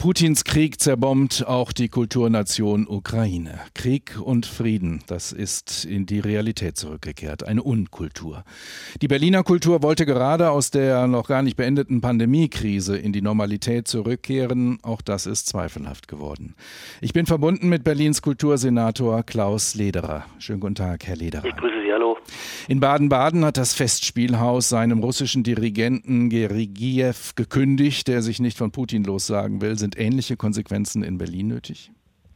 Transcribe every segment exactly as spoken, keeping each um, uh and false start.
Putins Krieg zerbombt auch die Kulturnation Ukraine. Krieg und Frieden, das ist in die Realität zurückgekehrt, eine Unkultur. Die Berliner Kultur wollte gerade aus der noch gar nicht beendeten Pandemiekrise in die Normalität zurückkehren. Auch das ist zweifelhaft geworden. Ich bin verbunden mit Berlins Kultursenator Klaus Lederer. Schönen guten Tag, Herr Lederer. Ich grüße Sie, hallo. In Baden-Baden hat das Festspielhaus seinem russischen Dirigenten Gergiew gekündigt, der sich nicht von Putin lossagen will. Sind ähnliche Konsequenzen in Berlin nötig?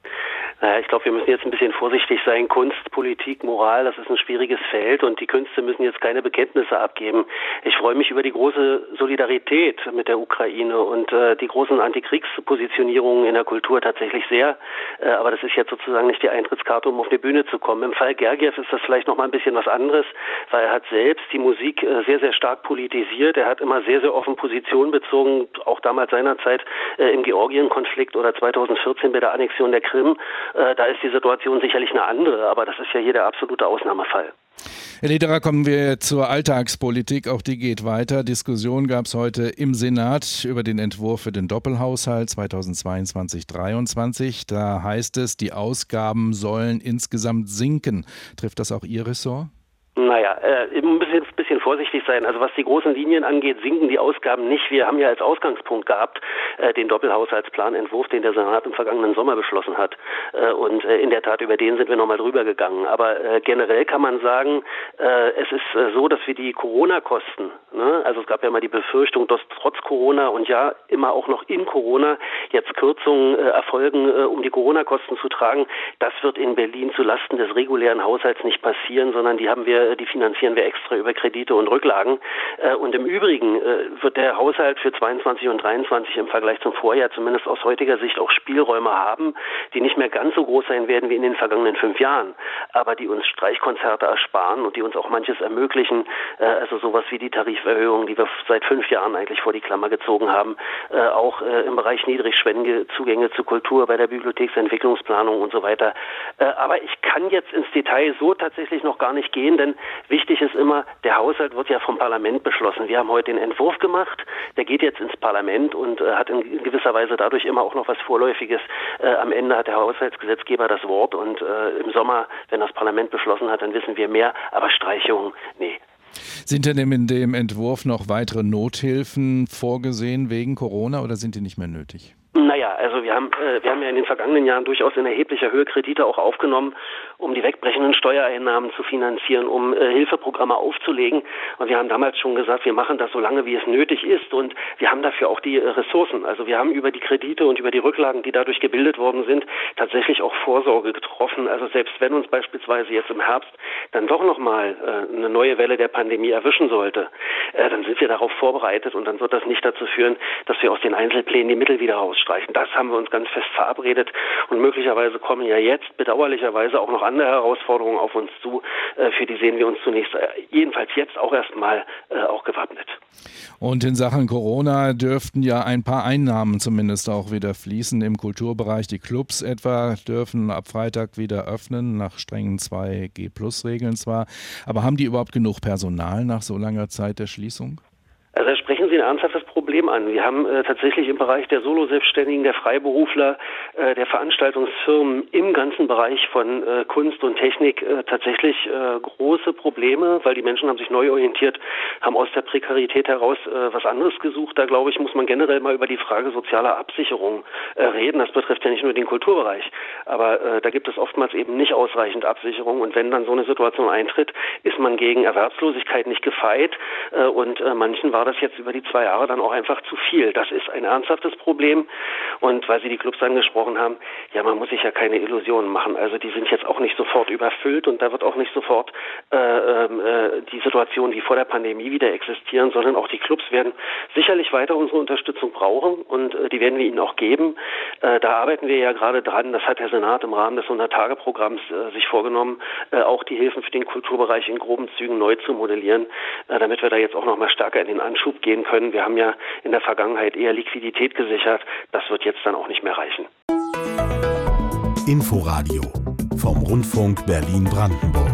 Naja, ich glaube, wir müssen jetzt ein bisschen vorsichtig sein. Kunst, Politik, Moral, das ist ein schwieriges Feld und die Künste müssen jetzt keine Bekenntnisse abgeben. Ich freue mich über die große Solidarität mit der Ukraine und äh, die großen Antikriegspositionierungen in der Kultur tatsächlich sehr. Äh, aber das ist jetzt sozusagen nicht die Eintrittskarte, um auf die Bühne zu kommen. Im Fall Gergiew ist das vielleicht noch mal ein bisschen was anderes, weil er hat selbst die Musik äh, sehr, sehr stark politisiert. Er hat immer sehr, sehr offen Position bezogen, auch damals seinerzeit äh, im Georgien-Konflikt oder zweitausendvierzehn bei der Annexion der Krim. Da ist die Situation sicherlich eine andere, aber das ist ja hier der absolute Ausnahmefall. Herr Lederer, kommen wir zur Alltagspolitik. Auch die geht weiter. Diskussion gab es heute im Senat über den Entwurf für den Doppelhaushalt zweitausendzweiundzwanzig dreiundzwanzig. Da heißt es, die Ausgaben sollen insgesamt sinken. Trifft das auch Ihr Ressort? Naja, äh, ein bisschen, bisschen vorsichtig sein. Also was die großen Linien angeht, sinken die Ausgaben nicht. Wir haben ja als Ausgangspunkt gehabt äh, den Doppelhaushaltsplanentwurf, den der Senat im vergangenen Sommer beschlossen hat. Äh, und äh, in der Tat, über den sind wir nochmal drüber gegangen. Aber äh, generell kann man sagen, äh, es ist äh, so, dass wir die Corona-Kosten, ne, also es gab ja mal die Befürchtung, dass trotz Corona und ja immer auch noch in Corona jetzt Kürzungen äh, erfolgen, äh, um die Corona-Kosten zu tragen. Das wird in Berlin zulasten des regulären Haushalts nicht passieren, sondern die haben wir die finanzieren wir extra über Kredite und Rücklagen. Und im Übrigen wird der Haushalt für zweiundzwanzig und dreiundzwanzig im Vergleich zum Vorjahr zumindest aus heutiger Sicht auch Spielräume haben, die nicht mehr ganz so groß sein werden wie in den vergangenen fünf Jahren, aber die uns Streichkonzerte ersparen und die uns auch manches ermöglichen, also sowas wie die Tariferhöhung, die wir seit fünf Jahren eigentlich vor die Klammer gezogen haben, auch im Bereich niedrigschwellige Zugänge zu Kultur, bei der Bibliotheksentwicklungsplanung und so weiter. Aber ich kann jetzt ins Detail so tatsächlich noch gar nicht gehen, denn wichtig ist immer, der Haushalt wird ja vom Parlament beschlossen. Wir haben heute den Entwurf gemacht, der geht jetzt ins Parlament und äh, hat in gewisser Weise dadurch immer auch noch was Vorläufiges. Äh, am Ende hat der Haushaltsgesetzgeber das Wort und äh, im Sommer, wenn das Parlament beschlossen hat, dann wissen wir mehr, aber Streichungen, nee. Sind denn in dem Entwurf noch weitere Nothilfen vorgesehen wegen Corona oder sind die nicht mehr nötig? Naja, also wir haben, äh, wir haben ja in den vergangenen Jahren durchaus in erheblicher Höhe Kredite auch aufgenommen, um die wegbrechenden Steuereinnahmen zu finanzieren, um äh, Hilfeprogramme aufzulegen. Und wir haben damals schon gesagt, wir machen das so lange, wie es nötig ist. Und wir haben dafür auch die äh, Ressourcen. Also wir haben über die Kredite und über die Rücklagen, die dadurch gebildet worden sind, tatsächlich auch Vorsorge getroffen. Also selbst wenn uns beispielsweise jetzt im Herbst dann doch nochmal äh, eine neue Welle der Pandemie erwischen sollte, äh, dann sind wir darauf vorbereitet und dann wird das nicht dazu führen, dass wir aus den Einzelplänen die Mittel wieder rausstreichen. Das haben wir uns ganz fest verabredet und möglicherweise kommen ja jetzt bedauerlicherweise auch noch andere Herausforderungen auf uns zu. Für die sehen wir uns zunächst, jedenfalls jetzt auch erstmal auch gewappnet. Und in Sachen Corona dürften ja ein paar Einnahmen zumindest auch wieder fließen im Kulturbereich. Die Clubs etwa dürfen ab Freitag wieder öffnen, nach strengen zwei G Plus Regeln zwar. Aber haben die überhaupt genug Personal nach so langer Zeit der Schließung? Also da sprechen Sie ein ernsthaftes Problem an. Wir haben äh, tatsächlich im Bereich der Solo-Selbstständigen, der Freiberufler, äh, der Veranstaltungsfirmen im ganzen Bereich von äh, Kunst und Technik äh, tatsächlich äh, große Probleme, weil die Menschen haben sich neu orientiert, haben aus der Prekarität heraus äh, was anderes gesucht. Da, glaube ich, muss man generell mal über die Frage sozialer Absicherung äh, reden. Das betrifft ja nicht nur den Kulturbereich, aber äh, da gibt es oftmals eben nicht ausreichend Absicherung. Und wenn dann so eine Situation eintritt, ist man gegen Erwerbslosigkeit nicht gefeit äh, und äh, manchen war das jetzt über die zwei Jahre dann auch einfach zu viel. Das ist ein ernsthaftes Problem. Und weil Sie die Clubs angesprochen haben, ja, man muss sich ja keine Illusionen machen. Also die sind jetzt auch nicht sofort überfüllt und da wird auch nicht sofort äh, äh, die Situation wie vor der Pandemie wieder existieren, sondern auch die Clubs werden sicherlich weiter unsere Unterstützung brauchen und äh, die werden wir ihnen auch geben. Äh, da arbeiten wir ja gerade dran. Das hat der Senat im Rahmen des hundert-Tage-Programms äh, sich vorgenommen, äh, auch die Hilfen für den Kulturbereich in groben Zügen neu zu modellieren, äh, damit wir da jetzt auch noch mal stärker in den Anschub gehen können. Wir haben ja in der Vergangenheit eher Liquidität gesichert. Das wird jetzt dann auch nicht mehr reichen. Inforadio vom Rundfunk Berlin-Brandenburg.